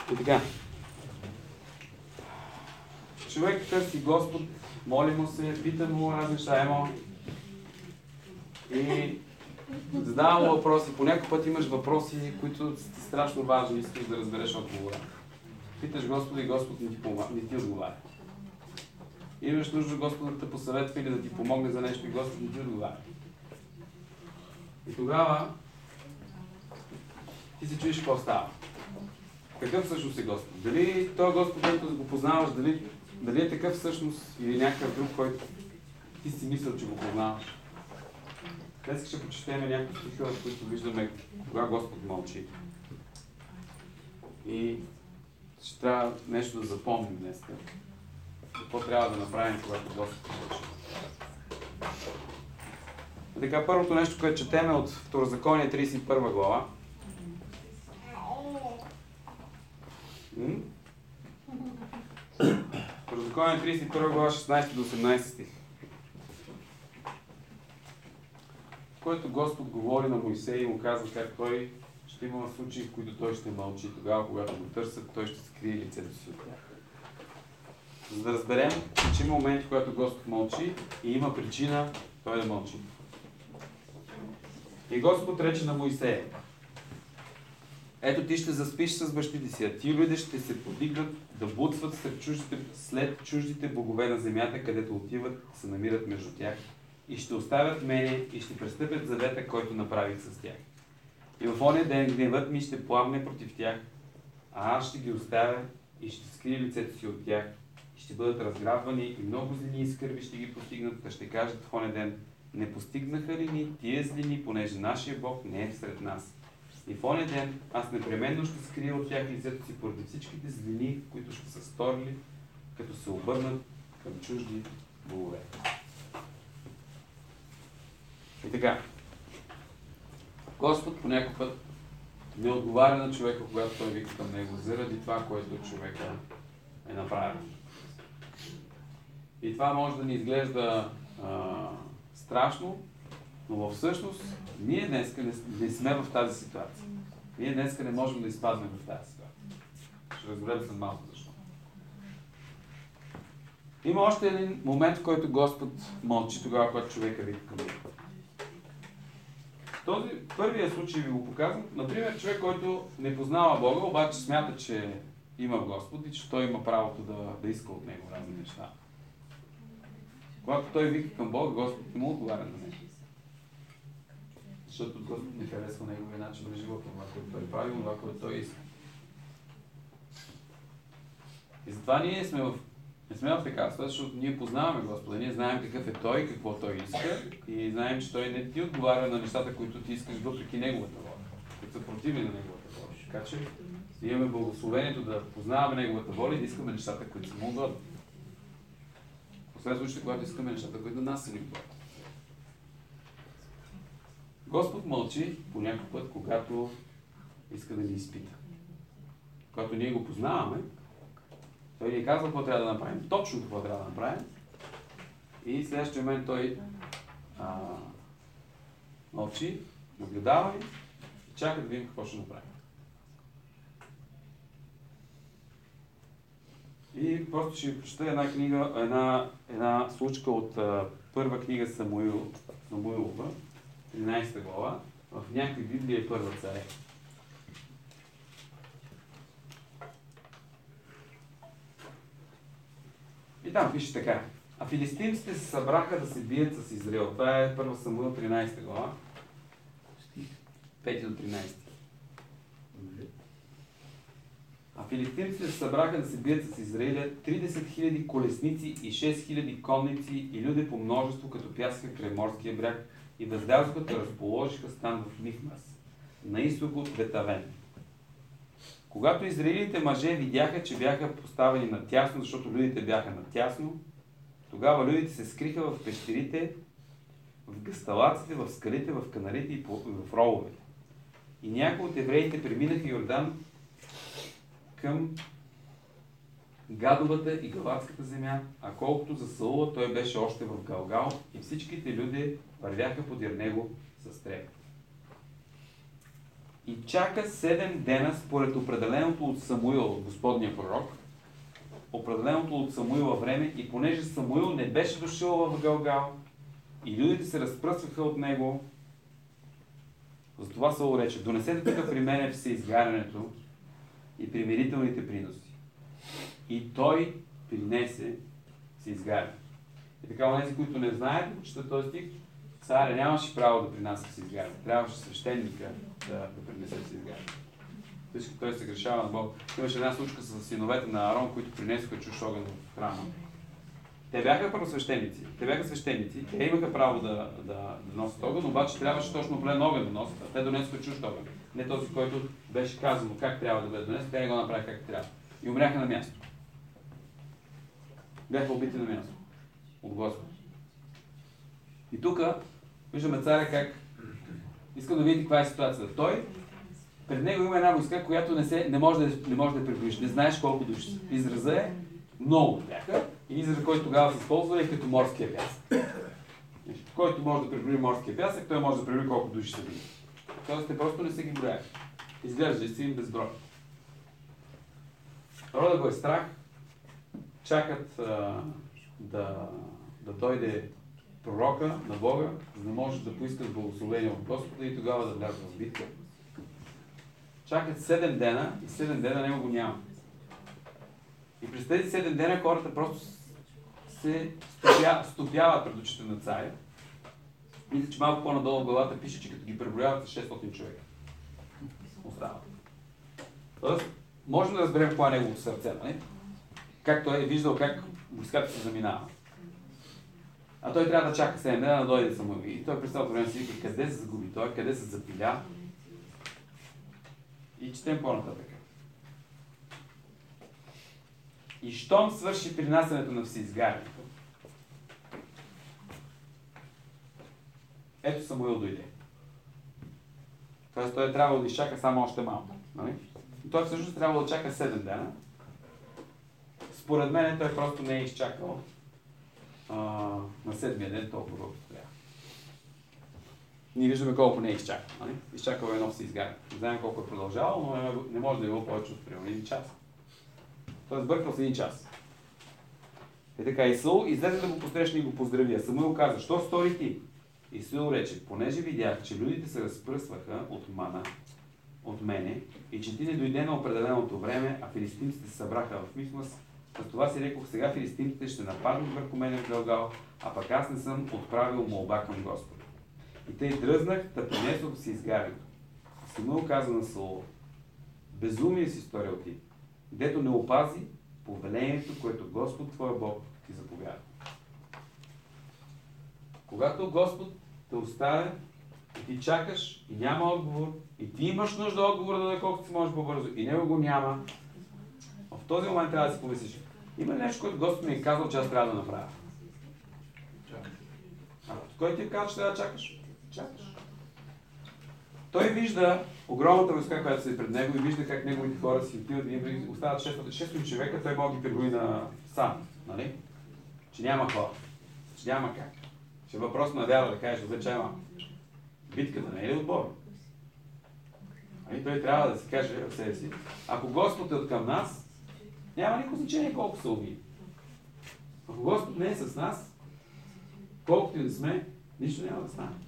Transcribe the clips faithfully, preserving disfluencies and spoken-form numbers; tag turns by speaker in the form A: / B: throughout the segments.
A: И така. Човек търси Господ, моли му се, пита му разни неща, емо. И задава му въпроси. По някой път имаш въпроси, които са страшно важни, искаш да разбереш отговора. Питаш Господа и Господ не ти, помага, не ти отговаря. Имаш нужда Господ да те посъветва или да ти помогне за нещо и Господ не ти отговаря. И тогава ти се чуеш какво става. Какъв всъщност е Господ? Дали той Господ, който го познаваш, дали, дали е такъв всъщност или някакъв друг, който ти си мислил, че го познаваш? Днес ще почетем някакви стихове, в които виждаме кога Господ мълчи. И ще трябва нещо да запомним днес. Какво трябва да направим, когато Господ мълчи. И така, първото нещо, което четеме от Второзаконие тридесет и първа глава. Второзаконие тридесет и първа глава, шестнадесети до осемнадесети стих. В който Господ говори на Моисей и му казва как той ще има случаи, в които той ще мълчи. Тогава, когато го търсят, той ще скрие лицето си от тях. За да разберем, че има моменти, когато Господ мълчи и има причина той да мълчи. И Господ рече на Моисея: ето ти ще заспиш с бащите си, а ти люди ще се подигнат да бутстват след чуждите, след чуждите богове на земята, където отиват, се намират между тях, и ще оставят мене и ще престъпят завета, който направих с тях. И в оня ден гневът ми ще пламне против тях, а аз ще ги оставя и ще скрия лицето си от тях, и ще бъдат разграбвани и много злини и скърби ще ги постигнат, а ще кажат в оня ден: не постигнаха ли ни тия злини, понеже нашия Бог не е сред нас? И в оня ден аз непременно ще скрия от тях лицето си поради всичките злини, които ще са сторили, като се обърнат към чужди богове. И така, Господ по някой път не отговаря на човека, когато той вика към него, заради това, което човека е направил. И това може да ни изглежда а, страшно, но всъщност ние днес не, не сме в тази ситуация. Ние днес не можем да изпаднем в тази ситуация. Ще разберем след малко защо. Има още един момент, в който Господ мълчи тогава, когато човека вика към него. Този първия случай ви го показвам. Например, човек, който не познава Бога, обаче смята, че има Господ и че той има правото да, да иска от него разни неща. Когато той вика към Бога, Господ не му отговаря на него. Защото Господ не харесва неговия начин на живота, това, което той прави, това, което той иска. И затова ние сме в, не сме в такава ситуация, защото ние познаваме Господа, ние знаем какъв е Той, какво Той иска и знаем, че Той не ти отговаря на нещата, които ти искаш, въпреки Неговата воля, които са противни на Неговата воля. Така че ние имаме благословението да познаваме Неговата воля и да искаме нещата, които са му угодни. Освен случаите, когато искаме нещата, които на нас са ни угодни. Господ мълчи по някой път, когато иска да ни изпита. Когато ние го познаваме, той ни казва какво трябва да направим, точно какво трябва да направим. И в следващия момент той а, мълчи, наблюдава и чака да видим какво ще направим. И просто ще ви прочета една книга, една, една случка от а, първа книга Самуил, Самуилова, тринадесета глава, в някакви Библия е Първа царе. И там пише така: а филистимците се събраха да се бият с Израил. Това е Първа Самуил, тринадесета глава, пети до тринадесети. А филистимците се събраха да се бият с Израиля тридесет хиляди колесници и шест хиляди конници и люди по множество, като пясъка край морския бряг, и възлязоха да разположиха стан в Михмас, на изток от Ветавен. Когато израилите мъже видяха, че бяха поставени натясно, защото людите бяха натясно, тогава людите се скриха в пещерите, в гъсталаците, в скалите, в канарите и в рововете. И някои от евреите преминаха Йордан към Гадовата и Галатската земя, а колкото за Саула, той беше още в Галгал и всичките люди вървяха подир него с трепет. и чака седем дена според определеното от Самуил, от Господния пророк, определеното от Самуила време, и понеже Самуил не беше дошъл в Галгал и людите се разпръсваха от него, затова Саул рече: донесете тук при мене всеизгарянето и примирителните приноси. И той принесе всеизгаряне. И така, онези, които не знаят, да читат този стих, царя нямаше право да принася всеизгаряне. Трябваше свещеника да, да принесе всеизгаряне. Всички той се грешава на Бог. Имаше една случка с синовете на Аарон, които принесоха чуш огън в храма. Те бяха първосвещеници. Те бяха свещеници. Те имаха право да, да, да носят огън, обаче трябваше точно определен огън да носят. Те донесоха чужд огън. Не този, който беше казано как трябва да бъде донесен, те не го направиха как трябва. И умряха на място. Бяха убити на място. От Господ. И тук виждаме царя как искам да видите каква е ситуацията. Той, пред него има една войска, която не, се, не може да, не може да преброиш. Не знаеш колко души са. Израза е много бяха. И израза, който тогава се използва, е като морския пясък. Който може да преброи морския пясък, той може да преброи колко души са били. Тоест, те просто не са ги брояли. Изглежда си им безброй. Народа го е страх. Чакат а, да, да дойде пророка на Бога, за да може да поискат благословение от Господа и тогава да влязат в битка. Чакат седем дена и седем дена него го няма. И през тези седем дена хората просто се стопя, стопяват пред очите на царя. Мисля, че малко по-надолу в главата пише, че като ги преброяват с шестстотин човека. Остават. Тоест, можем да разберем какво е неговото сърце, нали? Как той е виждал как войската се заминава. А той трябва да чака седем дена да дойде Самуил. И той през цялото време си вика къде се загуби той, къде се запиля. И четем по-нататък. И щом свърши принасянето на всеизгарянето, ето Самуил дойде. Тоест той е трябвало да изчака само още малко. Нали? И той всъщност трябва да чака седем дена. Според мен той просто не е изчакал а, на седмия ден толкова колкото трябва. Ние виждаме колко не е изчакал. Нали? Изчакал едно всеизгаряне. Не знаем колко е продължавало, но не може да е било повече от примерно един час. Той е сбъркал с един час. И така, и Саул излезе да го посрещне и го поздрави. А Самуил каза: що стори ти? И Саул рече: понеже видях, че людите се разпръсваха от мана, от мене, и че ти не дойде на определеното време, а филистимците се събраха в Михмас, за това си рекох: сега филистимците ще нападнат върху мене в Галгал, а пък аз не съм отправил молба към Господа. И тъй дръзнах, да принесох си изгарянето. Самуил каза на Саул: безумие си сторил ти, дето не опази повелението, което Господ твоя Бог ти заповяда. Когато Господ те оставя и ти чакаш и няма отговор, и ти имаш нужда отговор да даде колкото си можеш по-бързо, и него го няма, в този момент трябва да си помислиш: има ли нещо, което Господ ми е казал, че аз трябва да направя? А кой ти е казал, че трябва да чакаш? Чакаш. Той вижда огромната войска, която се е пред него, и вижда как неговите хора си отиват и остават шестстотин човека, той може да ги преброи на сам, нали? Че няма хора, че няма как. Че е въпрос на вяра да кажеш: добре, че има. Битката не е ли от Бога? Ами той трябва да си каже в себе си: ако Господ е от към нас, няма никакво значение колко са убили. Ако Господ не е с нас, колкото и да сме, нищо няма да стане.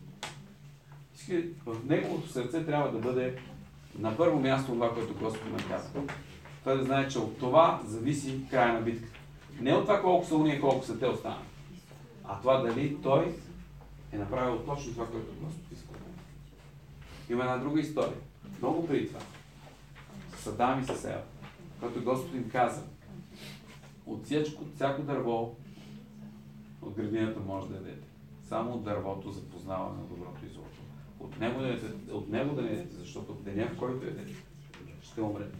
A: В неговото сърце трябва да бъде на първо място това, което Господ ме казва. Той да знае, че от това зависи края на битката. Не от това колко са уния и колко са те останали, а това дали той е направил точно това, което Господ иска. Има една друга история. Много преди това. С Адам и с Ева, който Господ им каза: от всичко, всяко дърво от градината може да ядете. Само от дървото за познаване на доброто и злото. От него да ядете, от него да не ядете, защото в деня, в който ядете, ще умрете.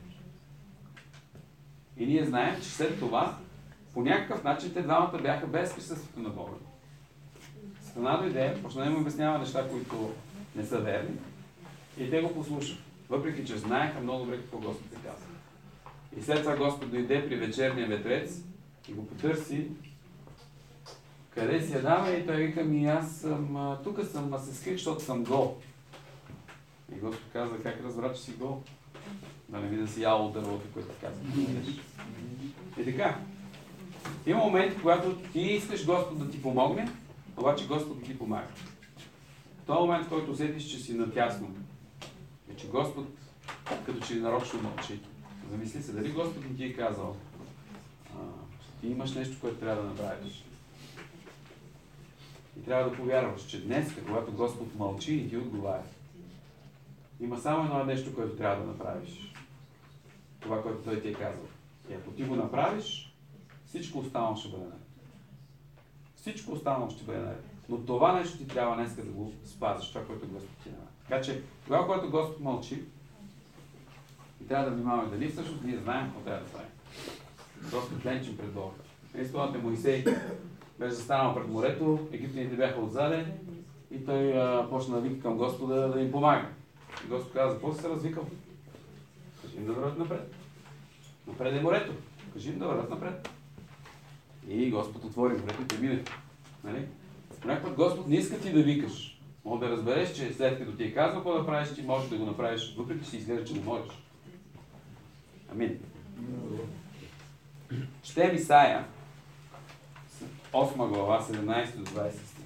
A: И ние знаем, че след това по някакъв начин те двамата бяха без присъствието на Бога. Сатана дойде, почна да им обяснява неща, които не са верни, и те го послушаха, въпреки че знаеха много добре какво Господ се казва. И след това Господ дойде при вечерния ветрец и го потърси: къде си Адаме? И той вика: ми аз съм, тук съм, а се скрих, защото съм гол. И Господ каза, как разбра, че си гол? Да не ви да си ял от дървото, което казва. И така. Има моменти, когато ти искаш Господ да ти помогне, обаче Господ не ти помага. В този момент, в който усетиш, че си натясно, е, че Господ като че ли нарочно мълчи. Замисли се, дали Господ не ти е казал, а, ти имаш нещо, което трябва да направиш. И трябва да повярваш, че днес, когато Господ мълчи и ти отговаря, има само едно нещо, което трябва да направиш. Това, което Той ти е казал. И ако ти го направиш, всичко останало ще бъде наред. Всичко останало ще бъде наред. Но това нещо ти трябва днес да го спазиш, това, което Господ ти направи. Така че, тогава, когато Господ мълчи, и трябва да внимаваме дали всъщност ние знаем какво трябва да правим. Господ ленчим пред Бога. Историята Моисей беше застанал пред морето, египтяните бяха отзаде и той а, почна да вика към Господа да им помага. И Господ каза, какво се развикал? Кажи им да върват напред. Напред е морето. Кажи им да върват напред. И Господ отвори морето и те мине. Нали? Някакъв Господ не иска ти да викаш. Мога да разбереш, че след като ти е казал какво да правиш, ти можеш да го направиш, въпреки че си изглежда, че не можеш. Амин. Четем Исаия, осма глава, седемнайсети до двайсети стих.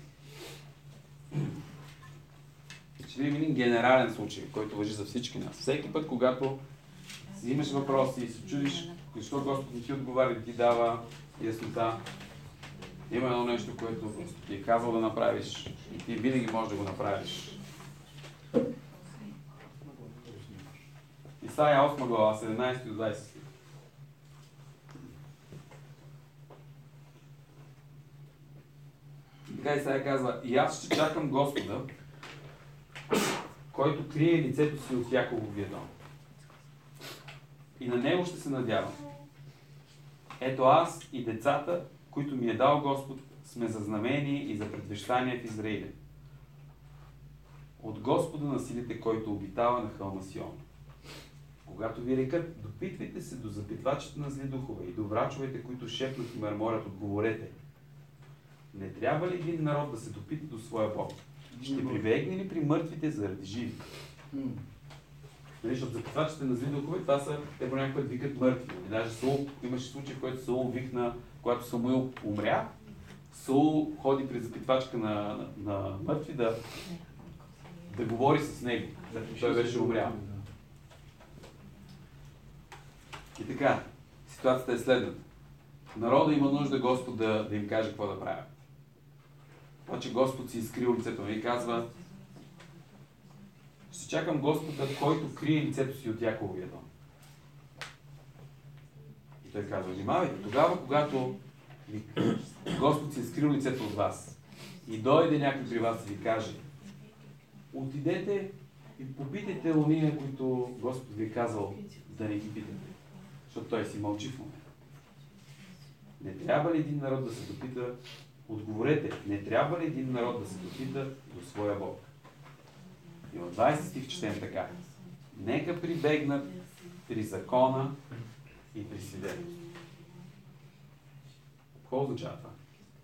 A: Ще видим един генерален случай, който важи за всички нас. Всеки път, когато си имаш въпроси и се чудиш, защо Господ не ти отговаря и ти дава яснота, има едно нещо, което ти е казал да направиш и ти винаги можеш да го направиш. Исаия осма глава, седемнайсети до двайсети. Така Исаия казва, и аз ще чакам Господа, който крие лицето си от Якововия дом. И на него ще се надявам. Ето аз и децата, които ми е дал Господ, сме за знамение и за предвещание в Израиля. От Господа на силите, който обитава на хълма Сион. Когато ви рекат, допитвайте се до запитвачите на зли духове и до врачовете, които шепнат и мърморят, отговорете. Не трябва ли един народ да се допита до своя Бог? Ще прибегне ли при мъртвите заради живи? Нали, защото запитвачите на зли духове, това са, те по някакъв път викат мъртви. И даже Саул, имаше случай, в който Саул викна, когато Самуил умря, Саул ходи при запитвачка на, на, на мъртви да, да говори с него, след като той беше умрял. И така, ситуацията е следната. Народа има нужда Господ да, да им каже какво да правят. Това, че Господ си изкрил лицето и казва, ще чакам Господа, който крие лицето си от Якововия дом. И той казва, внимавайте, тогава, когато Господ си изкрил лицето от вас и дойде някой при вас и ви каже, отидете и попитайте ония, които Господ ви е казал да не ги питате. Защото той си мълчи в момента. Не трябва ли един народ да се допита? Отговорете, не трябва ли един народ да се допита до своя Бог? И в двайсети стих четем така. Нека прибегнат при закона и при свидетелството. Какво означава това?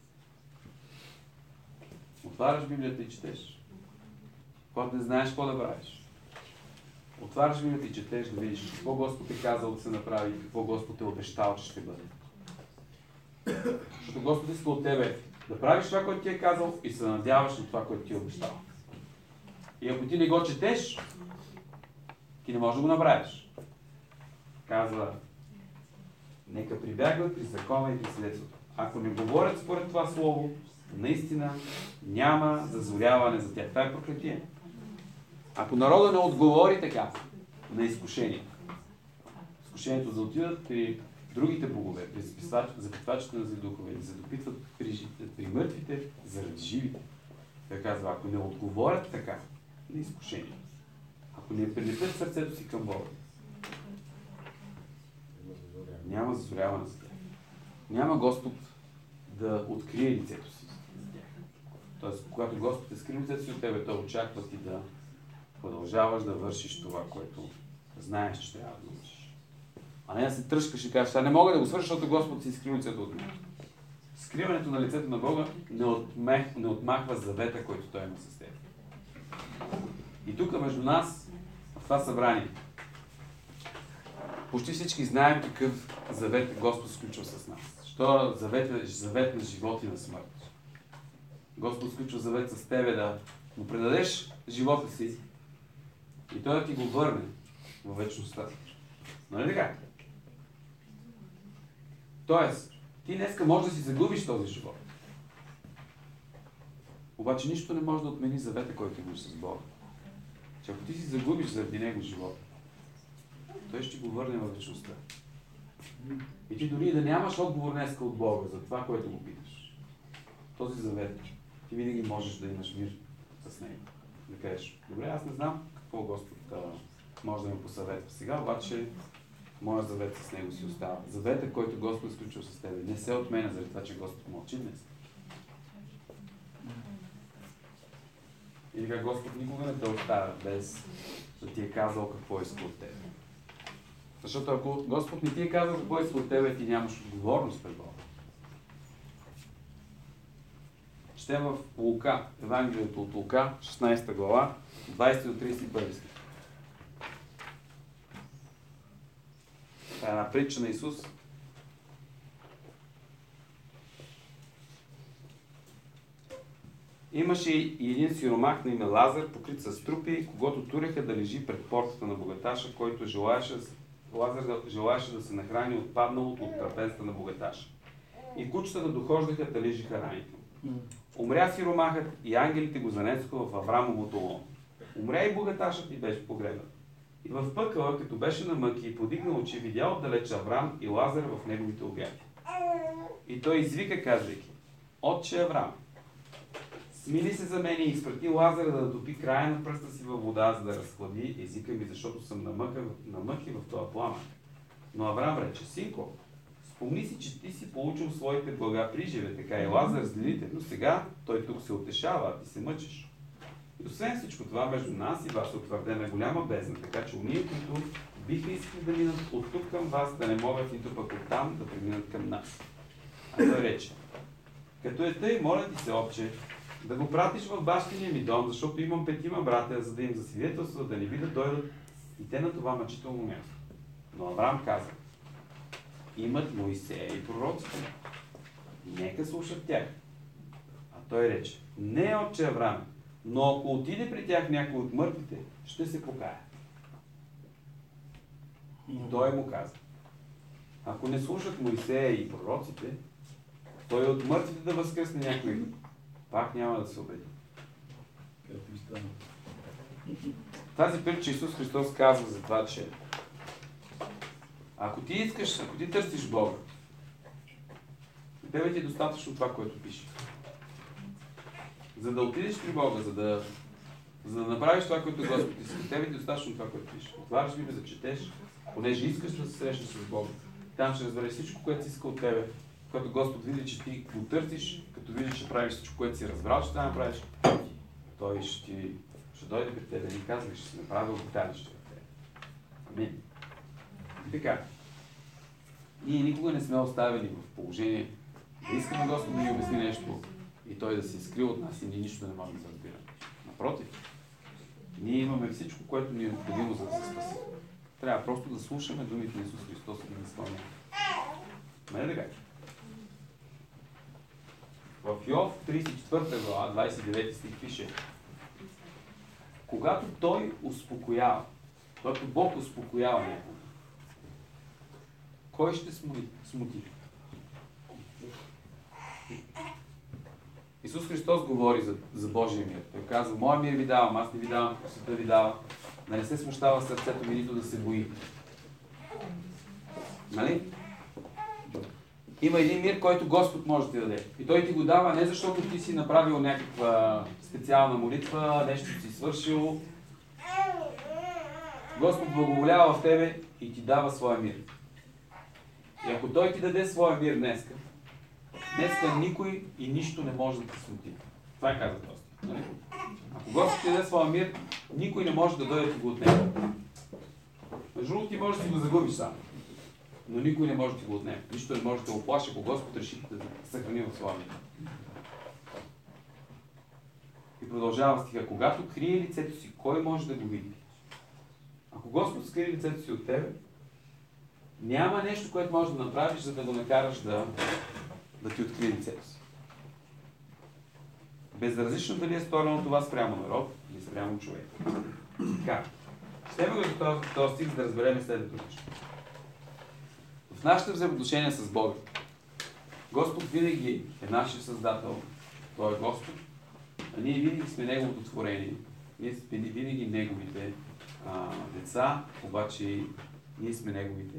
A: Отваряш Библията и четеш. Когато не знаеш какво да правиш. Отваряш Библията и четеш да видиш какво Господ е казал да се направи и какво Господ е обещал, че ще бъде. Защото Господ иска от тебе да правиш това, което ти е казал и се надяваш на това, което ти е обещал. И ако ти не го четеш, ти не можеш да го направиш. Казва, нека прибягват при закона и при свидетелството. Ако не говорят според това слово, наистина няма зазоряване за тях. Това е проклетие. Ако народа не отговори така на изкушение, изкушението да отидат при другите богове, при запитвачите на зли духове, да се допитват при, при мъртвите заради живите. Той казва, ако не отговорят така на изкушение, ако не прилепят сърцето си към Бога, няма зазоряване за тях. Няма Господ да открие лицето си за тях. Тоест, когато Господ е скрил лицето си от тебе, той очаква ти да продължаваш да вършиш това, което знаеш, че трябва да вършиш. А не да се тръшкаш и кажеш, а не мога да го свърша, защото Господ си изкрил лицето от мен. Скриването на лицето на Бога не, отмех, не отмахва завета, който Той има с теб. И тук между нас това събрание. Почти всички знаем какъв завет Господ сключва с нас. Що завет, завет на живот и на смърт. Господ сключва завет с тебе да му предадеш живота си и той да ти го върне във вечността. Нали така? Тоест, ти днеска можеш да си загубиш този живот. Обаче нищо не може да отмени завета, който имаш с Бога. Че ако ти си загубиш заради него живота, той ще го върне във вечността. И ти дори да нямаш отговор днеска от Бога за това, което го питаш. Този завет, ти винаги можеш да имаш мир с него. Да кажеш, добре, аз не знам какво Господ а, може да ме посъветва сега, обаче моят завет с него си остава. Завета, който Господ е сключил с тебе, не се отменя заради това, че Господ мълчи днес. И така Господ никога не те оставя без да ти е казал какво иска от тебе. Защото ако Господ не ти е казал какво иска от тебе, ти нямаш отговорност пред Бога. Четем в Лука, Евангелието от Лука, шестнадесета глава, двадесети до тридесет и първи стих. Това е една притча на Исус. Имаше и един сиромах на име Лазар, покрит с трупи, когото туреха да лежи пред портата на богаташа, който желаеше, Лазар да, желаеше да се нахрани от падналото от трапезата на богаташа. И кучета да дохождаха да лежиха раните. Умря сиромахът и ангелите го занесоха в Аврамовото лоно. Умря и богаташът и беше погребан. И в пъкъла, като беше на мъки и подигнал очи, видя отдалеч Аврам и Лазар в неговите обятия. И той извика, казвайки: Отче Аврам, смили се за мен и изпрати Лазара да допи края на пръста си във вода, за да разхлади езика ми, защото съм на, мъка, на мъки в този пламък. Но Аврам рече: Синко, спомни си, че ти си получил своите блага при живе, така и Лазар с делите, но сега той тук се утешава, а ти се мъчиш. И освен всичко това, между нас и вас е утвърдена голяма бездна, така че уния, които биха искали да минат от тук към вас, да не могат нито пък оттам да преминат към нас. А той рече: Като е тъй, моля ти се, отче, да го пратиш в бащиния ми дом, защото имам петима братя, за да им засвидетелстват, да не би да дойдат и те на това мъчително място. Но Авраам каза: Имат Моисея и пророците. Нека слушат тях. А той рече: Не, отче Авраам, но ако отиде при тях някой от мъртвите, ще се покая. И той му каза: Ако не слушат Моисея и пророците, той от мъртвите да възкръсне някой, пак няма да се убеди. Тази притча Исус Христос казва за това, че ако ти искаш, ако ти търсиш Бога, тебе ти е достатъчно това, което пише. За да отидеш при Бога, за да, за да направиш това, което Господ иска, тебе ти е достатъчно това, което пише. Отваряш Библия, зачетеш, понеже искаш да се срещнеш с Бога. Там ще разбереш всичко, което си иска от тебе, когато Господ види, че ти го търсиш, като видиш, че правиш всичко, което си разбрал, че да направиш, той ще, ти, ще дойде при тебе и казва, ще си направил обиталище в тебе. Амин. И така. Ние никога не сме оставени в положение да искаме Господ да ни обясни нещо и той да се изкрил от нас и ние нищо не можем да разбираме. Напротив, ние имаме всичко, което ни е необходимо, за да се спасим. Трябва просто да слушаме думите на Исус Христос и да ги изпълняваме. Не така? В Йов тридесет и четвърта глава, двадесет и девети стих пише: Когато той успокоява, когато Бог успокоява някого, кой ще смути? Исус Христос говори за, за Божия мир. Той казва: Моя мир ви давам, аз не ви давам, какво света ви дава. Да не се смущава сърцето ми, нито да се бои. Нали? Има един мир, който Господ може да ти даде. И той ти го дава не защото ти си направил някаква специална молитва, нещо си свършил. Господ благоволява в тебе и ти дава своя мир. И ако той ти даде своя мир днеска, днеска никой и нищо не може да те смути. Това е каза Господ. Нали? Ако Господ ти даде своя мир, никой не може да дойде да ти го отнеме. Между другото, ти можеш да си го загубиш сам. Но никой не може да ти го отнеме. Нищо не може да те оплаши, ако Господ реши да съхрани в своя мир. И продължава стиха: Когато крие лицето си, кой може да го види? Ако Господ скри лицето си от тебе, няма нещо, което можеш да направиш, за да го накараш да, да ти открие лицето си. Безразлично дали е сторено това спрямо народ или спрямо човек. Така. Ще го за този стих, за да разберем следното нещо. В нашите взаимоотношения с Бога, Господ винаги е нашия Създател, Той е Господ, а ние винаги сме Неговото творение. Ние сме винаги Неговите а, деца, обаче ние сме Неговите.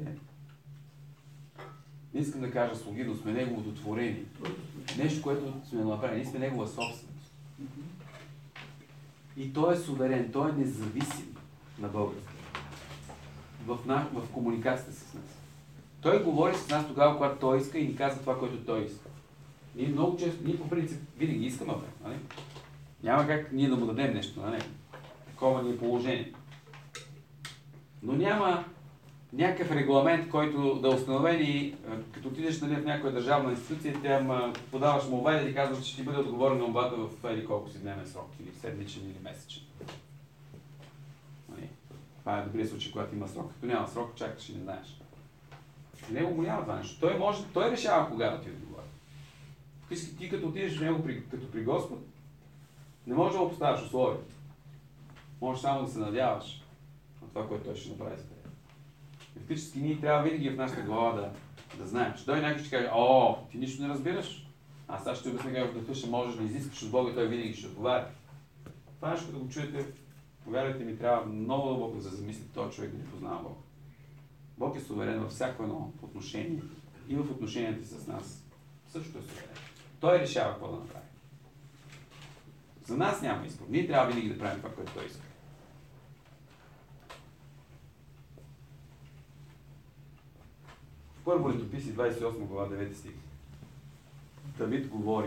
A: Не искам да кажа слуги, но сме Неговото творение. Нещо, което сме направили. Ние сме Негова собственост. И Той е суверен, Той е независим на български. В, на, в комуникацията с нас. Той говори с нас тогава, когато Той иска и ни казва това, което Той иска. Ние много често, ние по принцип винаги искаме, бе, нали? Няма как ние да му дадем нещо на него. Такова ни е положение. Но няма някакъв регламент, който да е установен и като отидеш, нали, в някоя държавна институция, тя подаваш молба и да ти казваш, че ще ти бъде отговорен на молбата в еди колко си дневен срок, или седмичен, или месечен. Нали? Това е добрият случай, когато има срок. Като няма срок, чакаш и не знаеш. В него го няма това нещо. Той, може, той решава кога да ти отговори. Ти като отидеш в него при, като при Господ, не можеш да го поставяш условия. Можеш само да се надяваш на това, което Той ще направи за теб. И фактически ние трябва винаги в нашата глава да, да знаем, че Той някой ще каже: о, ти нищо не разбираш. Аз сега ще обясня как в духа ще можеш да изискаш от Бога и Той винаги ще отговаря. Това нещо, като го чуете, повярвайте ми, трябва много дълбоко да се замислите, този човек да не познава Бога. Бог е суверен във всяко едно отношение и в отношенията с нас също е суверен. Той решава какво да направи. За нас няма избор. Ние трябва винаги да правим това, което Той иска. В Първо летописи, двадесет и осма глава, девети стих. Давид говори.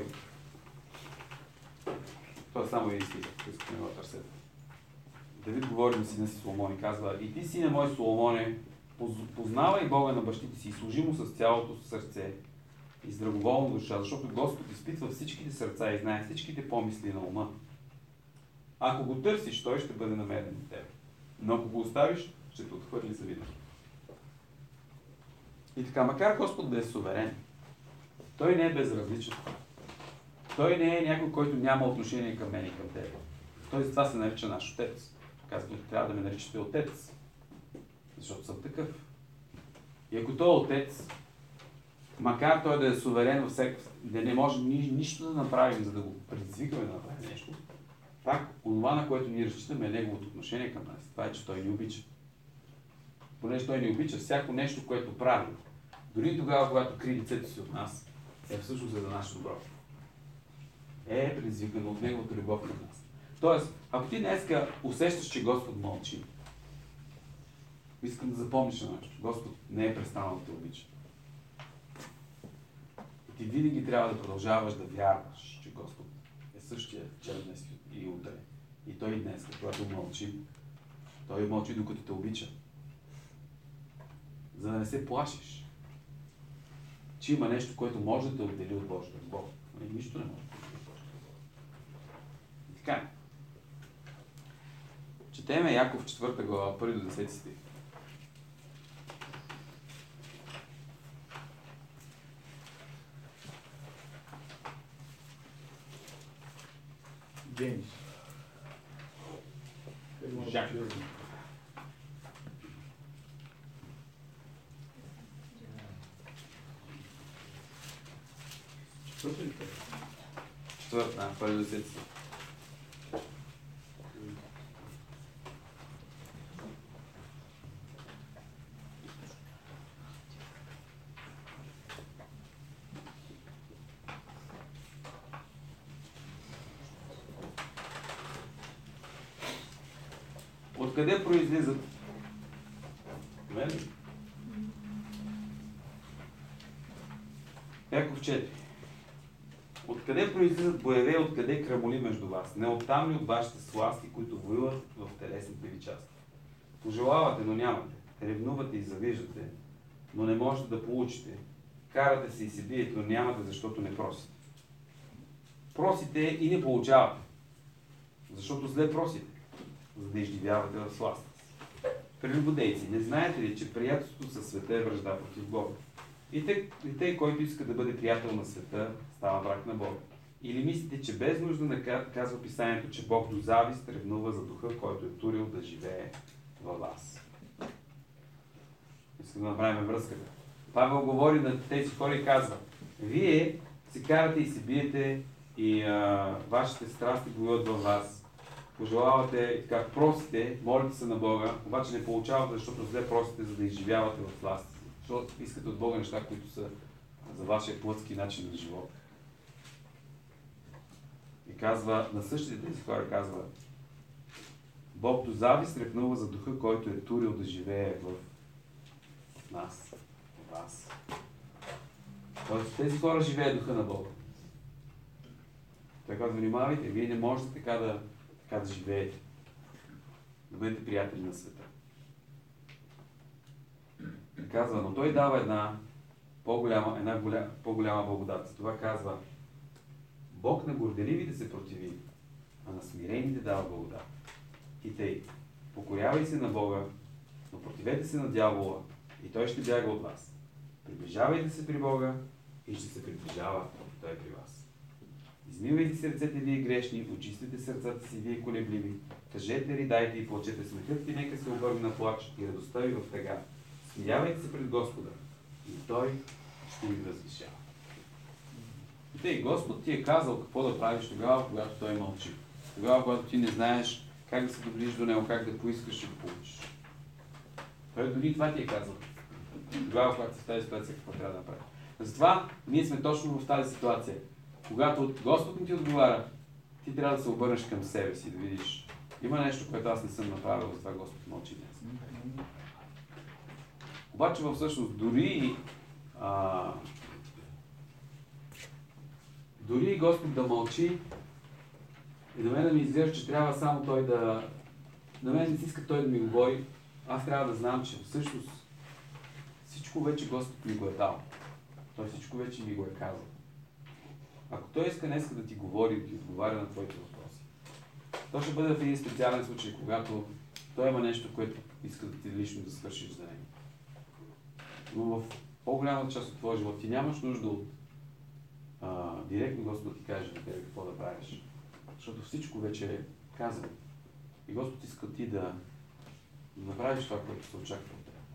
A: Това е само един стих, който искате да го търсете. Давид говори на сина си Соломон и казва: и ти, сине мой Соломоне, познавай Бога на бащите си и служи му с цялото сърце и с драговолна душа, защото Господ изпитва всичките сърца и знае всичките помисли на ума. Ако го търсиш, той ще бъде намерен от теб. Но ако го оставиш, ще те отхвърли завинаги. И така, макар Господ да е суверен, Той не е безразличен. Той не е някой, който няма отношение към мен и към теб. Той за това се нарича наш Отец. Казвам, че трябва да ме наричате Отец. Защото съм такъв. И ако Той е Отец, макар Той да е суверен във всеки, да не може ни, нищо да направим, за да го предизвикаме да направим нещо, пак, онова, на което ние разчитаме, е Неговото отношение към нас. Това е, че Той ни обича. Понеже Той ни обича, всяко нещо, което прави, дори тогава, когато крие лицето си от нас, е всъщност за наше добро. Е предизвикано от Неговата любов към нас. Тоест, ако ти днеска усещаш, че Господ мълчи, искам да запомниш на нещо. Господ не е престанал да те обича. И ти винаги трябва да продължаваш да вярваш, че Господ е същия вчера, днес и утре. И Той и днес, когато мълчи, Той мълчи докато те обича. За да не се плашиш, че има нещо, което може да те отдели от Божията любов. Нищо не може да те отдели от Божията любов. И така. Четеме Яков четвърта глава, първи до десети стих.
B: Денис.
A: Жак. Четвърта, да, първи до десети стих. Откъде произлизат? Мен? Яков четири. Откъде произлизат боеве и откъде крамоли между вас? Не оттам ли от вашите сласти, които воюват в телесните ви части? Пожелавате, но нямате. Ревнувате и завиждате, но не можете да получите. Карате се и се биете, но нямате, защото не просите. Просите и не получавате, защото зле просите, за да издивявате в сласт. Прелюбодейци, не знаете ли, че приятелството със света е вражда против Бога? И тъй, и тъй, който иска да бъде приятел на света, става враг на Бога. Или мислите, че без нужда да казва Писанието, че Бог до завист ревнува за духа, който е турил да живее във вас? Искам да направим връзката. Павел говори на тези хора и казва: вие се карате и се биете и а, вашите страсти воюват във вас. Пожелавате и така просите, молите се на Бога, обаче не получавате, защото зле просите, за да изживявате в власт. Защото искате от Бога неща, които са за вашия плътски начин на живота. И казва, на същите тези хора казва: Бог до завист ревнува за духа, който е турил да живее в нас, в вас. Тоест, тези хора живеят духа на Бога. Той казва: внимавайте, вие не можете така да, така да живеете. Да бъдете приятели на света. И казва, но той дава една по-голяма, една голя, по-голяма благодат. Това казва: Бог на горделивите се противи, а на смирените дава благодат. И тъй, покорявай се на Бога, но противете се на дявола, и той ще бяга от вас. Приближавайте се при Бога и ще се приближава той при вас. Измивайте се ръцете вие грешни, очистите сърцата си вие колебливи, кажете, ридайте и плачете, смехът ви нека се обърне на плач и радостта ви в тъга. Смирявайте се пред Господа и Той ще ви възвишава. И тъй, Господ ти е казал какво да правиш тогава, когато Той мълчи. Тогава, когато ти не знаеш как да се доближиш до Него, как да поискаш и да получиш. Той дори това ти е казал. Тогава, когато си в тази ситуация, какво трябва да направиш. Затова ние сме точно в тази ситуация. Когато Господ не ти отговаря, ти трябва да се обърнеш към себе си, да видиш: има нещо, което аз не съм направил, затова Господ мълчи днес. Обаче всъщност дори а, дори Господ да мълчи и на мен да ми изглежда, че трябва само Той да... На мен не си иска Той да ми говори, аз трябва да знам, че всъщност всичко вече Господ ми го е дал. Той всичко вече ми го е казал. Ако Той иска днес да ти говори, да ти отговаря на твоите въпроси, то ще бъде в един специален случай, когато Той има нещо, което иска да ти лично да свършиш за Него. Но в по-голямата част от твоя живот ти нямаш нужда от а, директно Господ да ти каже на тебе какво да правиш. Защото всичко вече е казано. И Господ иска ти да, да направиш това, което се очаква от теб.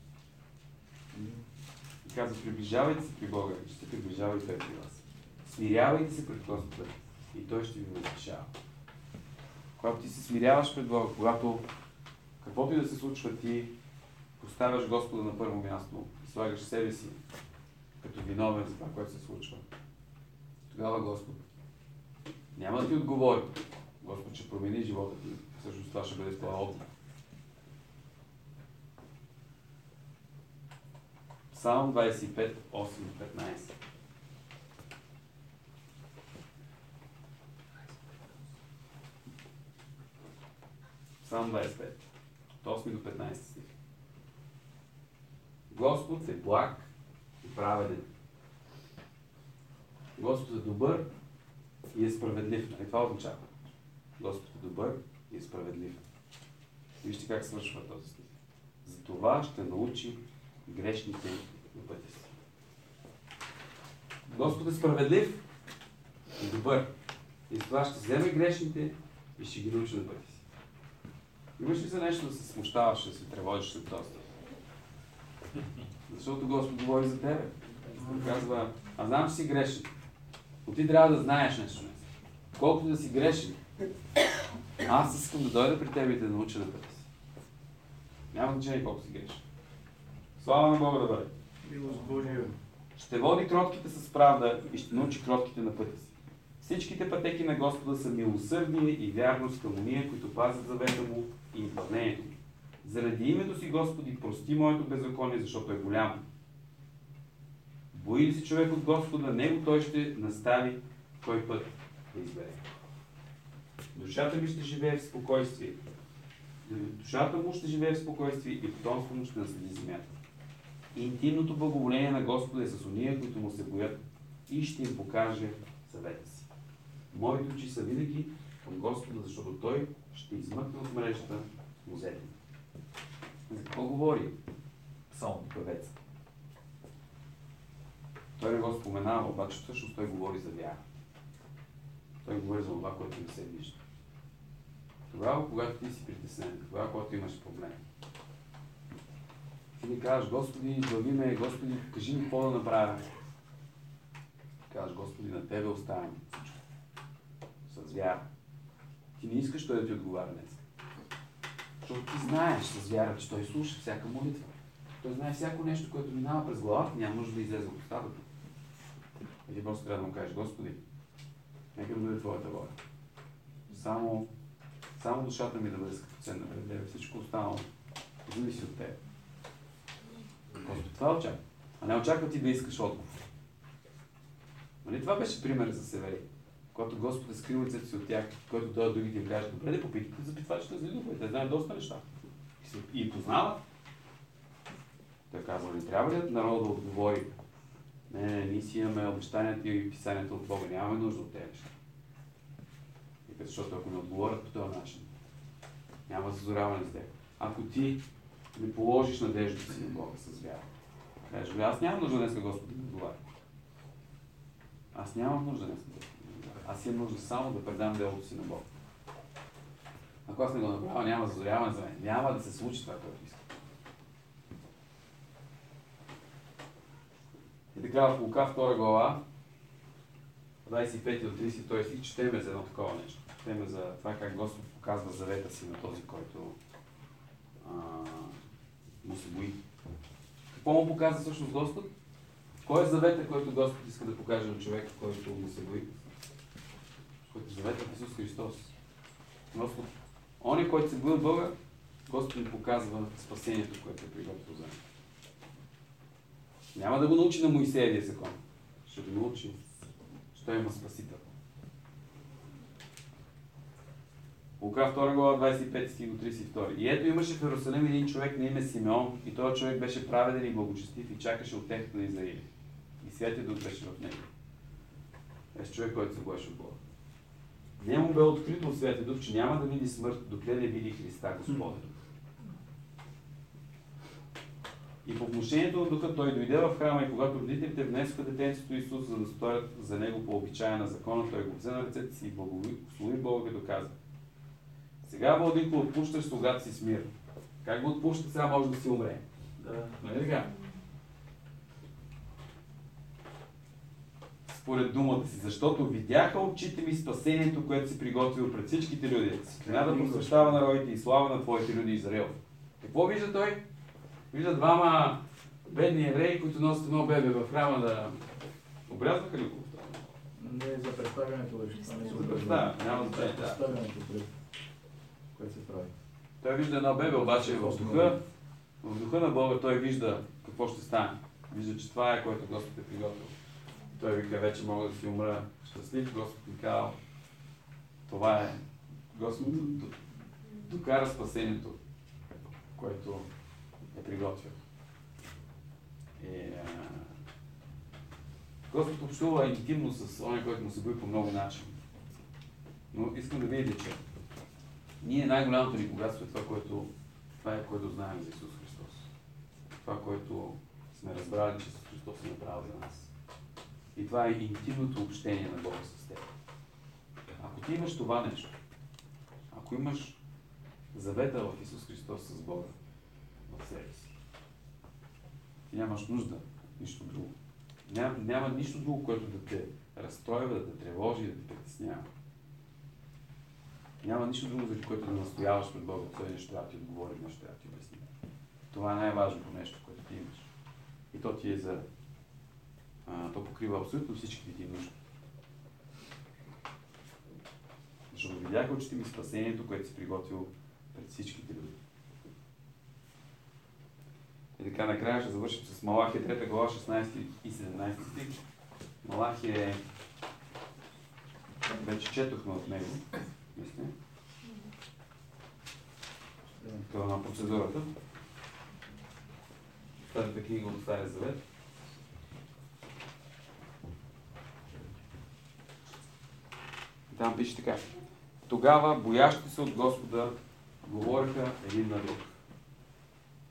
A: И казва: приближавайте се при Бога, ще се приближава и Той при вас. Смирявайте се пред Господа и Той ще ви възвишава. Когато ти се смиряваш пред Бога, когато каквото и да се случва, ти поставяш Господа на първо място и слагаш себе си като виновен за това, което се случва, тогава Господ няма да ти отговори. Господ ще промени живота ти. Всъщност това ще бъде твоя отзив. Псалм двадесет и пет, осем до петнадесет. Псалм двадесет и пет, от осми до петнадесет стих. Господ е благ и праведен. Господ е добър и е справедлив. Нали това означава? Господ е добър и е справедлив. Вижте как свършва този стих. Затова ще научи грешните на пътя си. Господ е справедлив и добър. И с това ще вземе грешните и ще ги научи на пътя си. Имаш ли за нещо да се смущаваш, да се тревожиш след този стих? Защото Господ говори за тебе. Казва: аз знам, че си грешен, но ти трябва да знаеш нещо. Колкото да си грешен, аз искам да дойда при тебе и да науча на пътя си. Няма значение колко си грешен. Слава на Бога да бъде.
B: Милост Божия.
A: Ще води кротките с правда и ще научи кротките на пътя си. Всичките пътеки на Господа са милосърдие и вярност към уния, които пазят завета му и изпълнението му. Заради името си, Господи, прости моето беззаконие, защото е голямо. Бои ли се човек от Господа, него той ще настави кой път да избере. Душата ми ще живее в спокойствие. Душата му ще живее в спокойствие и потомство му ще наследи земята. Интимното благоволение на Господа е с уния, които му се боят, и ще им покаже съвета си. Моите очи са винаги към Господа, защото Той ще измъкне от мрежата лозете. За какво говори? Само певец. Той не го споменава, обаче всъщност той говори за вяра. Той говори за това, което не се вижда. Тогава, когато ти си притеснен, тогава, когато имаш проблем, ти ми казваш: Господи, избави ме, Господи, кажи ми какво да направя. Казваш: Господи, на Тебе оставям всичко. С вяра. Ти не искаш Той да ти отговаря днес. Защото ти знаеш с вяра, че Той слуша всяка молитва. Той знае всяко нещо, което минава през главата, няма нужда да излезе от устата. И ти просто трябва да му кажеш: Господи, нека да бъде Твоята воля. Само, само душата ми да бъде скъпоценна пред Тебе. Всичко останало зависи от Тебе. Просто това очаква. А не очаква ти да искаш отговор. Нали това беше пример за Севери? Когато Господ е скрил лицето си от тях, който дойде другите им каже: добре, да попитате запитвачите за духове. Те знаят доста неща. И, се, и познават. Той казва: не трябва ли народа да отговори? Не, не, ние си имаме обещанията и писанията от Бога. Нямаме нужда от тези неща. И защото ако не отговорят по този начин, няма зазоряване с теб. Ако ти не положиш надеждата си на Бога с вяра, кажеш: аз нямам нужда днес Господ да ми отговаря. Аз нямам нужда днес да ми отговаря. Аз имам нужда само да предам делото си на Бога. Ако аз не го направя, няма зазоряване за мен. Няма да се случи това, което искам. И така в Лука втора глава, двадесет и пети до тридесет и втори стих, четеме за едно такова нещо. Четеме за това как Господ показва завета си на този, който а, му се бои. Какво му показва всъщност Господ? Кой е завета, който Господ иска да покаже на човека, който му се бои? Който завета в Исус Христос. Господ, он, който се бои от Бога, Господ ни показва спасението, което е приготвил за него. Няма да го научи на Моисеевия закон. Ще го научи, че той има Спасител. Лука втора глава, двадесет и пети стих до тридесет и втори. И ето имаше в Иерусалим един човек на име Симеон, и този човек беше праведен и благочестив и чакаше утехата на Израиля. И Святият Дух беше в него. Е човек, който се боеше от Бога. Нему бе открито от Святия Дух, че няма да види смърт, докле не види Христа Господа. И по внушението на Духа той дойде в храма, и когато родителите внесоха детенцето Исус, за да стоят за него по обичая на закона, той го взе на ръцете си и благослови Бога, като каза: сега, владико, отпущаш слугата си с мир. Как го отпуща, сега може да си умре. Да. Нали така? Според думата си, защото видяха очите ми спасението, което си приготвил пред всичките люди. Светлина да просвещава народите и слава на твоите люди Израел. Какво вижда той? Вижда двама бедни евреи, които носят едно бебе в храма да... Обрязваха ли го?
B: Не, за представянето беше.
A: За представянето, няма значение.
B: За представянето, което се прави.
A: Той вижда едно бебе, обаче в духа, в духа на Бога той вижда какво ще стане. Вижда, че това е, което Господ е приготвил. Той вика: вече мога да си умра щастлив. Господ ми казал: това е. Господ докара спасението, което е приготвил. И, а... Господ общува интимно с оня, който му се бои по много начини. Но искам да видите, че ние най-голямото ни богатство е това, което, това е, което знаем за Исус Христос. Това, което сме разбрали, че Исус Христос е направил за нас. И това е интимното общение на Бога с теб. Ако ти имаш това нещо, ако имаш завета в Исус Христос с Бога в себе си, ти нямаш нужда нищо друго. Няма, няма нищо друго, което да те разстройва, да те тревожи, да те притеснява. Няма нищо друго, за което да настояваш пред Бога. Това нещо трябва да ти отговори, нещо трябва да ти обясни. Това е най-важното нещо, което ти имаш. И то ти е за... А, то покрива абсолютно всичките ти нужди. Защото видяха очите ми спасението, което си приготвил пред всичките люди. И така накрая ще завършим с Малахия трета глава, шестнадесети и седемнадесети стих. Малахия е... Вече четохме от него. Мисля. Това на процедурата. Старата книга от Стария Завет. Там пише така: тогава боящите се от Господа говориха един на друг.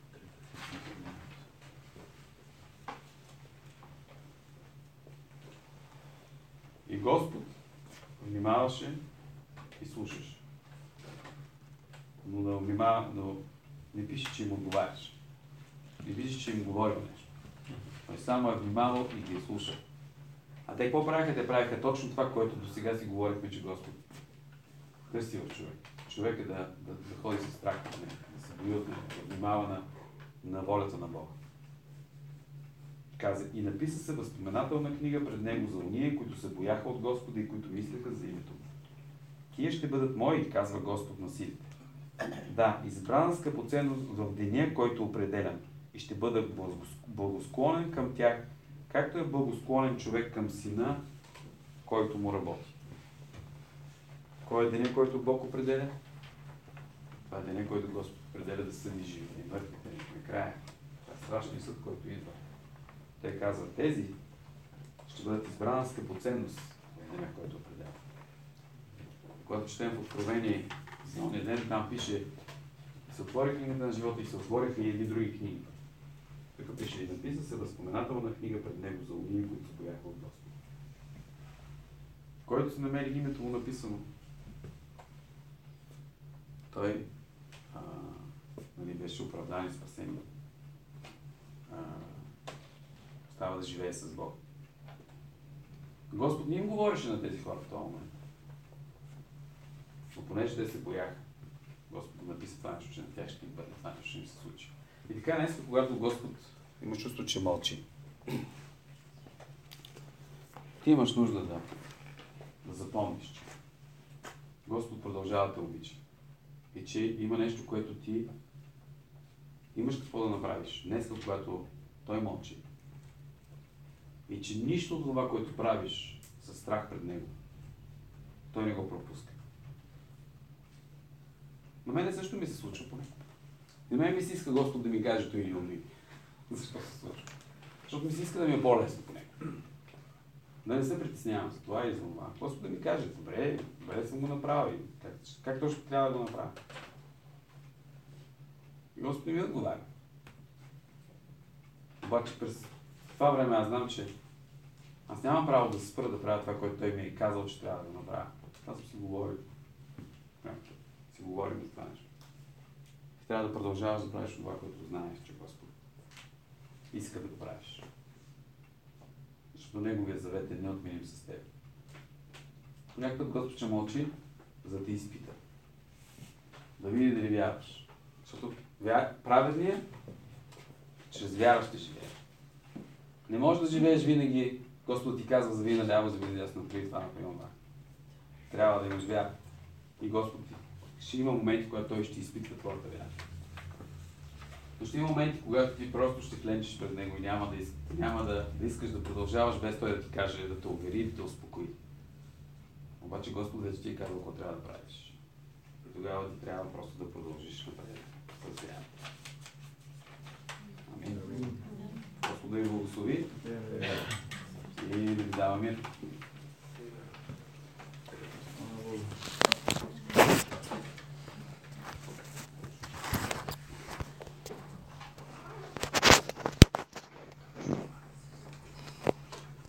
A: Господ внимаваше и слушаше. Но да внимава, но не пише, че им отговаряше. Не пише, че им говорил нещо. Той само е внимавал и ги е слушал. А те какво правиха? Те правиха точно това, което до сега си говорихме, че Господ търси в човек. Човек е да, да, да ходи с страх от него, да се бои от него, да внимава на, на волята на Бога. Каза, и написа се възпоменателна книга пред него за уния, които се бояха от Господа и които мислеха за името му. Тие ще бъдат мои, казва Господ на силите. Да, избрана скъпоценност в деня, който определям, и ще бъда благосклонен към тях, както е благосклонен човек към сина, който му работи. Кой е деня, който Бог определя? Това е деня, който Господ определя да съди живите и мъртвите. Накрая. Това е страшният съд, който идва. Те казват, тези ще бъдат избрана скъпоценност в деня, който определя. Когато четем в Откровение за ония ден, там пише, се отвори книгата на живота и се отвориха и едни други книги. Така пише и написа се възпоменателна книга пред него за уния, които се бояха от Господ. Който се намери името му написано, той а, нали, беше оправдан и спасен. А, става да живее с Бог. Господ не им говореше на тези хора в този момент. Но понеже те се бояха, Господ написа това нещо, че на тях ще им бъде, това нещо ще им се случи. И така днес, когато Господ има чувство, че мълчи, ти имаш нужда да, да запомниш, че Господ продължава да те обича. И че има нещо, което ти имаш какво да направиш. Днес, когато Той мълчи. И че нищо от това, което правиш със страх пред Него, Той не го пропуска. На мене също ми се случва поне. На мен ми се иска Господ да ми каже той или умри. Защо се случва? Защото ми се иска да ми е по-лесно поне. Да не се притеснявам за това и за това. Господ да ми каже, добре, добре съм го направил. Как, как точно трябва да го направя? И Господ не ми отговаря. Обаче през това време аз знам, че аз нямам право да се спра да правя това, което Той ми е казал, че трябва да направя. Аз съм си говорил. Си говорим за това нещо. И трябва да продължаваш да правиш това, което знаеш, че Господ иска да го правиш. Защото Неговия завет е неотменим с теб. Някакъв Господ ще мълчи, за да те изпита. Да види дали вярваш. Защото вя... праведният чрез вяра ще живее. Не можеш да живееш винаги, Господ ти казва за вина ляво, за вина дясно, преди това, например. Трябва да имаш вяра. И Господ ти ще има моменти, когато Той ще изпитва твоята вяра. Но ще има моменти, когато ти просто ще кленчиш пред Него и няма да, иск, няма да, да искаш да продължаваш без Той да ти каже, да те увери и да те успокои. Обаче Господ вече ти е казал какво трябва да правиш. И тогава ти трябва просто да продължиш напред.